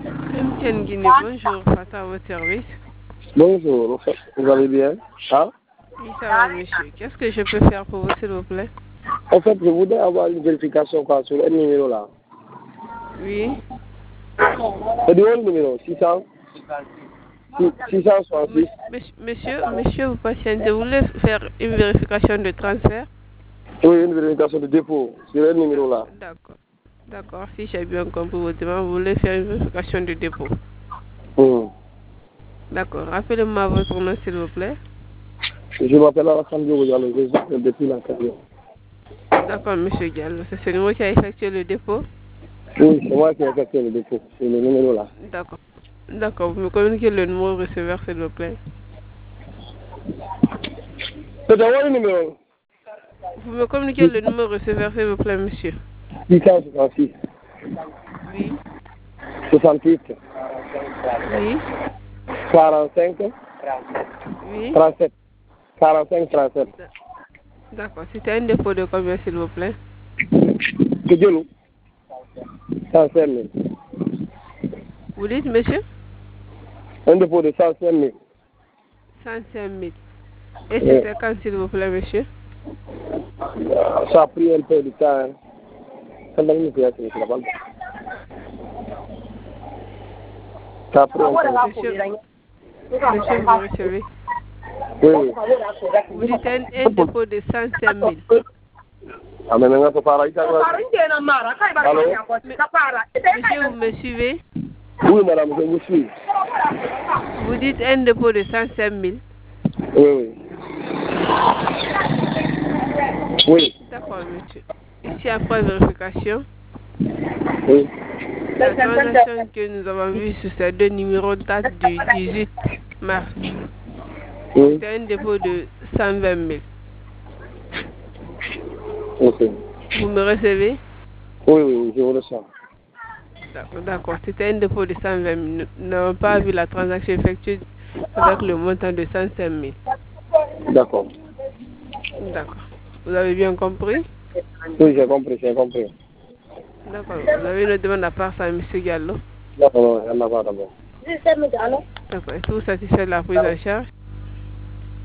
MTN Guinée, bonjour, Fata à votre service. Bonjour, vous allez bien? Ah? Oui, ça va, monsieur. Qu'est-ce que je peux faire pour vous, s'il vous plaît? En fait, je voudrais avoir une vérification quoi, sur un numéro là. Oui. C'est du même numéro, 666. Monsieur, vous patientez. Vous voulez faire une vérification de transfert? Oui, une vérification de dépôt sur un numéro là. D'accord. D'accord, si j'ai bien compris votre demande, vous voulez faire une vérification de dépôt. D'accord. Rappelez-moi votre nom, s'il vous plaît. Je m'appelle Alassane Diallo, je suis depuis la carrière. D'accord, monsieur Diallo. C'est ce numéro qui a effectué le dépôt? Oui, c'est moi qui ai effectué le dépôt, c'est le numéro là. D'accord. D'accord, vous me communiquez le numéro receveur, s'il vous plaît. C'est d'abord le numéro. Vous me communiquez le numéro receveur, s'il vous plaît, monsieur. 666. Oui. 68. Oui. 45. Oui. 37. 45, 37. D'accord. C'était un dépôt de combien, s'il vous plaît? Que Dieu nous. 105 000. Vous dites, monsieur? Un dépôt de 105 000. 105 000. Et c'était quand, s'il vous plaît, monsieur? Ça a pris un peu de temps. Ça a pris un peu de temps. Monsieur, vous recevez? Oui. Vous dites un dépôt de 105 000. Ah, mais maintenant, ça part. Allô? Monsieur, vous me suivez? Oui, madame, je vous suis. Vous dites un dépôt de 105 000? Oui. Oui. D'accord, monsieur. Ici, après vérification, Oui. la transaction que nous avons vue sur ces deux numéros date du 18 mars. Oui. C'est un dépôt de 120 000. Ok. Vous me recevez? Oui, je vous reçois. D'accord. C'était un dépôt de 120 000. Nous n'avons pas vu la transaction effectuée avec le montant de 105 000. D'accord. D'accord. Vous avez bien compris? Oui, j'ai compris. D'accord. Vous avez une demande à part ça, M. Gallo? Non, il n'y en a pas d'abord. D'accord. Est-ce que vous satisfait de la prise en charge?